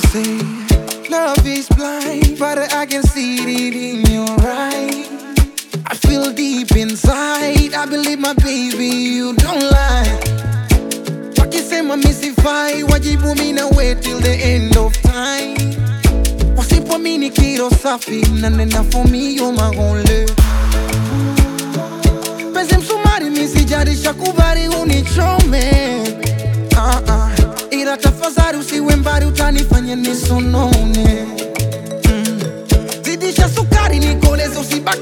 say love is blind, but I can see it in your eyes. I feel deep inside, I believe my baby, you don't lie. Wakisema misifai, wajibu mina wait till the end of time. Wasipomini kiro safi, nanena for me, you're my only. Pese msumari misijarisha kubari unichome. Ila tafadhali usiwe mbali utanifanya nisonone.